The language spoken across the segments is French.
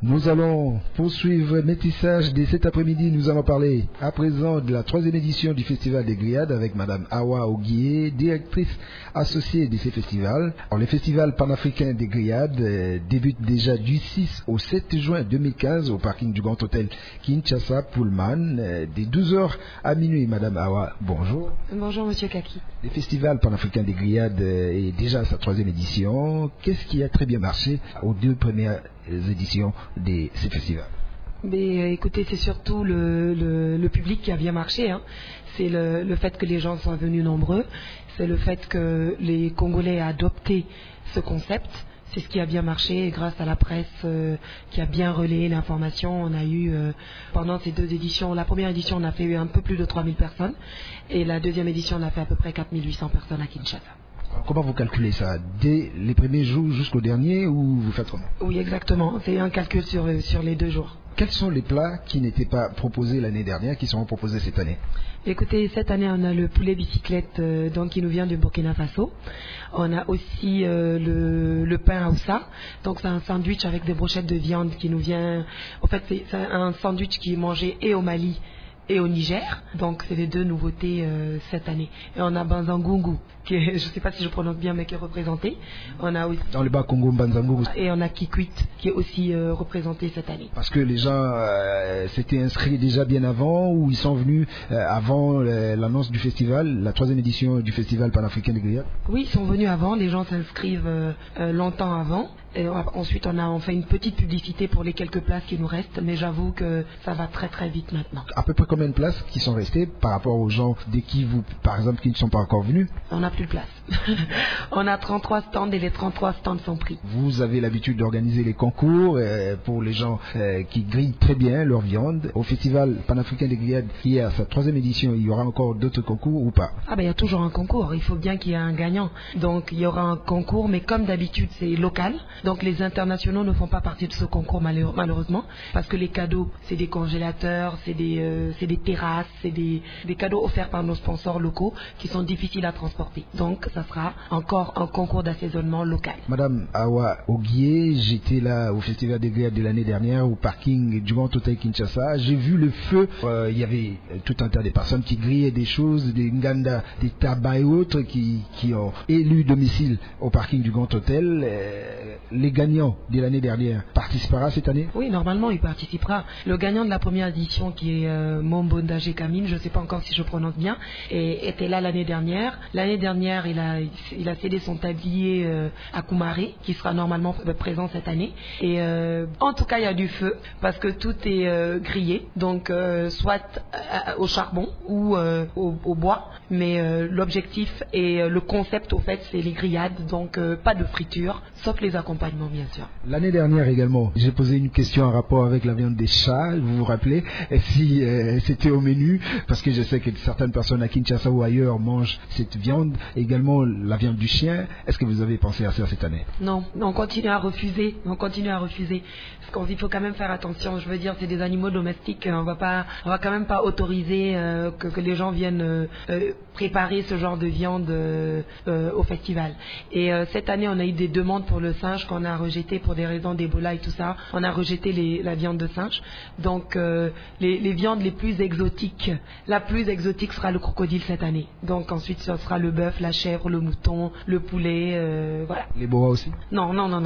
Nous allons poursuivre Métissage de cet après-midi. Nous allons parler à présent de la 3e édition du Festival des Grillades avec Madame Awa Oguié, directrice associée de ces festivals. Alors, le Festival panafricain des Grillades débute déjà du 6 au 7 juin 2015 au parking du Grand Hôtel Kinshasa Pullman, de 12h à minuit. Madame Awa, bonjour. Bonjour Monsieur Kaki. Le Festival panafricain des Grillades est déjà à sa 3e édition. Qu'est-ce qui a très bien marché aux 2 premières éditions de ces festivals? Mais écoutez, c'est surtout le public qui a bien marché. Hein. C'est le fait que les gens sont venus nombreux. C'est le fait que les Congolais aient adopté ce concept. C'est ce qui a bien marché et grâce à la presse qui a bien relayé l'information, on a eu pendant ces 2 éditions, la première édition on a fait un peu plus de 3000 personnes et la 2e édition on a fait à peu près 4800 personnes à Kinshasa. Comment vous calculez ça? Dès les premiers jours jusqu'au dernier ou vous faites comment? Oui, exactement. C'est un calcul sur les 2 jours. Quels sont les plats qui n'étaient pas proposés l'année dernière, qui seront proposés cette année? Écoutez, cette année, on a le poulet bicyclette donc qui nous vient du Burkina Faso. On a aussi le pain Aoussa. Donc, c'est un sandwich avec des brochettes de viande qui nous vient... En fait, c'est un sandwich qui est mangé et au Mali et au Niger. Donc, c'est les 2 nouveautés cette année. Et on a Banzangungu, qui est, je ne sais pas si je prononce bien, mais qui est représenté. On a aussi... Dans le bas Congo, Banzangungu. Et on a Kikwit, qui est aussi représenté cette année. Parce que les gens s'étaient inscrits déjà bien avant ou ils sont venus avant l'annonce du festival, la 3e édition du Festival panafricain des Grillades? Oui, ils sont venus avant. Les gens s'inscrivent longtemps avant. Et ensuite, on fait une petite publicité pour les quelques places qui nous restent, mais j'avoue que ça va très très vite maintenant. À peu près combien de places qui sont restées par rapport aux gens de qui vous, par exemple, qui ne sont pas encore venus? On n'a plus de place. On a 33 stands et les 33 stands sont pris. Vous avez l'habitude d'organiser les concours pour les gens qui grillent très bien leur viande. Au Festival panafricain des Grillades, qui est à sa 3e édition, il y aura encore d'autres concours ou pas? Ah ben il y a toujours un concours. Il faut bien qu'il y ait un gagnant. Donc il y aura un concours, mais comme d'habitude c'est local. Donc les internationaux ne font pas partie de ce concours malheureusement, parce que les cadeaux, c'est des congélateurs, c'est des terrasses, c'est des cadeaux offerts par nos sponsors locaux qui sont difficiles à transporter. Donc ça sera encore un concours d'assaisonnement local. Madame Awa Oguié, j'étais là au Festival des Grillades de l'année dernière au parking du Grand Hôtel Kinshasa. J'ai vu le feu. Il y avait tout un tas de personnes qui grillaient des choses, des nganda, des tabacs et autres qui ont élu domicile au parking du Grand Hôtel. Les gagnants de l'année dernière participera cette année? Oui, normalement il participera. Le gagnant de la première édition qui est Mombondage Kamine, je ne sais pas encore si je prononce bien, était là l'année dernière. L'année dernière, il a cédé son tablier à Koumaré, qui sera normalement présent cette année. Et en tout cas, il y a du feu parce que tout est grillé, donc soit au charbon ou au bois. Mais l'objectif et le concept, au fait, c'est les grillades, donc pas de friture, sauf les accompagnements, bien sûr. L'année dernière également, j'ai posé une question en rapport avec la viande des chats, vous vous rappelez, si c'était au menu, parce que je sais que certaines personnes à Kinshasa ou ailleurs mangent cette viande, également la viande du chien. Est-ce que vous avez pensé à ça cette année? Non, on continue à refuser, parce qu'il faut quand même faire attention. Je veux dire, c'est des animaux domestiques, on va quand même pas autoriser que les gens viennent préparer ce genre de viande au festival. Et cette année, on a eu des demandes pour le singe qu'on a rejeté pour des raisons d'Ebola et tout ça. On a rejeté la viande de singe. Donc les viandes les plus exotiques, la plus exotique sera le crocodile cette année. Donc ensuite ce sera le bœuf, la chèvre, le mouton, le poulet, voilà. Les boas aussi? Non.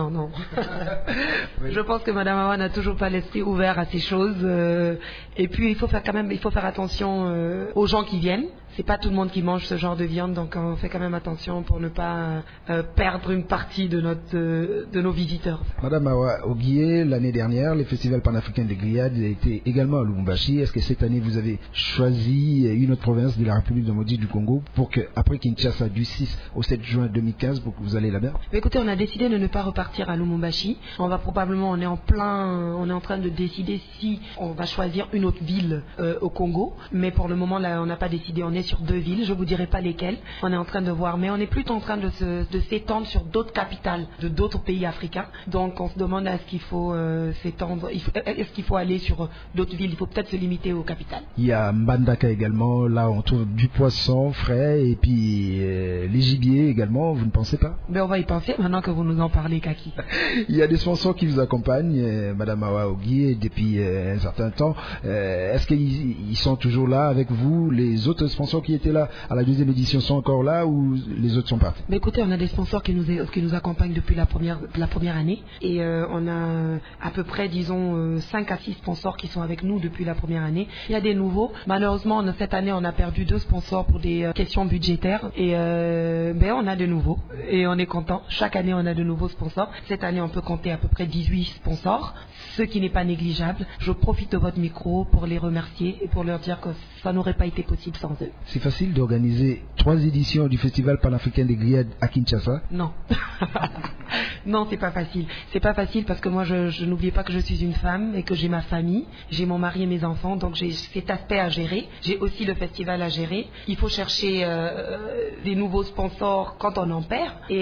Oui. Je pense que Madame Awa n'a toujours pas l'esprit ouvert à ces choses. Et puis il faut faire attention aux gens qui viennent. C'est pas tout le monde qui mange ce genre de viande, donc on fait quand même attention pour ne pas perdre une partie de nos visiteurs. Madame Awa Oguié, l'année dernière, le Festival panafricain des Grillades était également à Lubumbashi. Est-ce que cette année vous avez choisi une autre province de la République démocratique du Congo pour que, après Kinshasa, du 6 au 7 juin 2015, pour que vous allez là-bas? Écoutez, on a décidé de ne pas repartir à Lubumbashi. On est en train de décider si on va choisir une autre ville au Congo, mais pour le moment là, on n'a pas décidé. On est sur 2 villes, je ne vous dirai pas lesquelles. On est en train de voir, mais on est plutôt en train de s'étendre sur d'autres capitales de d'autres pays africains. Donc on se demande est-ce qu'il faut s'étendre, est-ce qu'il faut aller sur d'autres villes. Il faut peut-être se limiter aux capitales. Il y a Mbandaka également, là on trouve du poisson frais et puis les gibiers également, vous ne pensez pas? Ben on va y penser maintenant que vous nous en parlez, Kaki. Il y a des sponsors qui vous accompagnent, Madame Awa Oguié, depuis un certain temps. Est-ce qu'ils sont toujours là avec vous? Les autres sponsors qui étaient là à la deuxième édition sont encore là ou les autres sont partis? Ben écoutez, on a des sponsors qui nous accompagnent depuis la première année et on a à peu près, disons, 5 à 6 sponsors qui sont avec nous depuis la première année. Il y a des nouveaux. Malheureusement, cette année, on a perdu 2 sponsors pour des questions budgétaires et ben on a de nouveaux et on est content. Chaque année, on a de nouveaux sponsors. Cette année, on peut compter à peu près 18 sponsors, ce qui n'est pas négligeable. Je profite de votre micro pour les remercier et pour leur dire que ça n'aurait pas été possible sans eux. C'est facile d'organiser 3 éditions du Festival panafricain des grillades à Kinshasa? Non. Non, c'est pas facile. C'est pas facile parce que moi, je n'oublie pas que je suis une femme et que j'ai ma famille, j'ai mon mari et mes enfants, donc j'ai cet aspect à gérer. J'ai aussi le festival à gérer. Il faut chercher des nouveaux sponsors quand on en perd. Et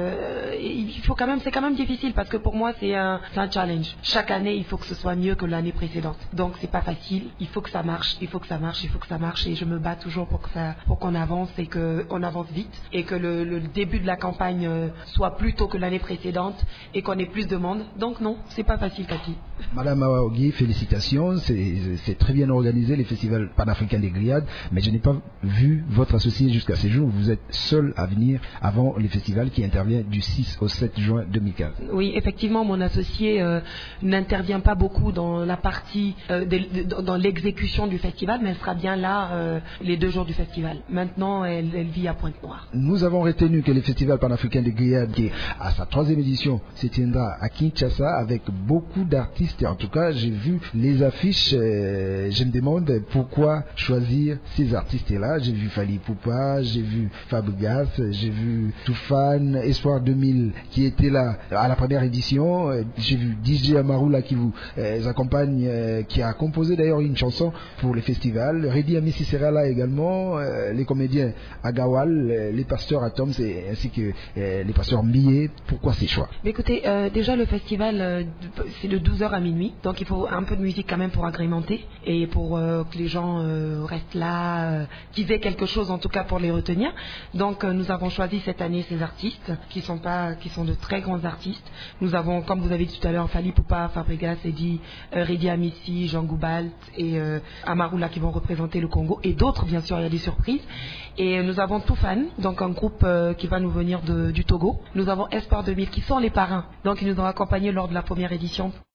il faut quand même, c'est quand même difficile parce que pour moi, c'est un challenge. Chaque année, il faut que ce soit mieux que l'année précédente. Donc, c'est pas facile. Il faut que ça marche. Il faut que ça marche. Il faut que ça marche. Et je me bats toujours pour qu'on avance et qu'on avance vite et que le début de la campagne soit plus tôt que l'année précédente et qu'on ait plus de monde. Donc non, c'est pas facile, Kaki. Madame Awa Oguié, félicitations, c'est très bien organisé les festivals panafricains des grillades, mais je n'ai pas vu votre associé jusqu'à ce jour. Vous êtes seul à venir avant les festivals qui intervient du 6 au 7 juin 2015. Oui, effectivement, mon associé n'intervient pas beaucoup dans la partie, dans l'exécution du festival, mais elle sera bien là les 2 jours du festival. Maintenant, elle vit à Pointe-Noire. Nous avons retenu que le festival panafricain des grillades, qui à sa 3e édition, se tiendra à Kinshasa avec beaucoup d'artistes. En tout cas, j'ai vu les affiches. Je me demande pourquoi choisir ces artistes-là. J'ai vu Fali Poupa, j'ai vu Fabregas, j'ai vu Toufan, Espoir 2000 qui était là à la première édition. J'ai vu DJ Amaroula qui vous accompagne, qui a composé d'ailleurs une chanson pour le festival. Redi Amissi sera là également. Les comédiens Agawal, les pasteurs Atoms ainsi que les pasteurs Millet. Pourquoi ces choix? Mais écoutez, déjà le festival, c'est de 12h à minuit, donc il faut un peu de musique quand même pour agrémenter et pour que les gens restent là, qu'ils aient quelque chose en tout cas pour les retenir. Donc nous avons choisi cette année ces artistes qui sont de très grands artistes. Nous avons, comme vous avez dit tout à l'heure, Fali Poupa, Fabregas, Eddie, Redi Amissi, Jean Goubalt et Amaroula qui vont représenter le Congo et d'autres, bien sûr, il y a des surprises. Et nous avons Toufan, donc un groupe qui va nous venir du Togo. Nous avons Espoir 2000 qui sont les parrains, donc ils nous ont accompagnés lors de la première édition.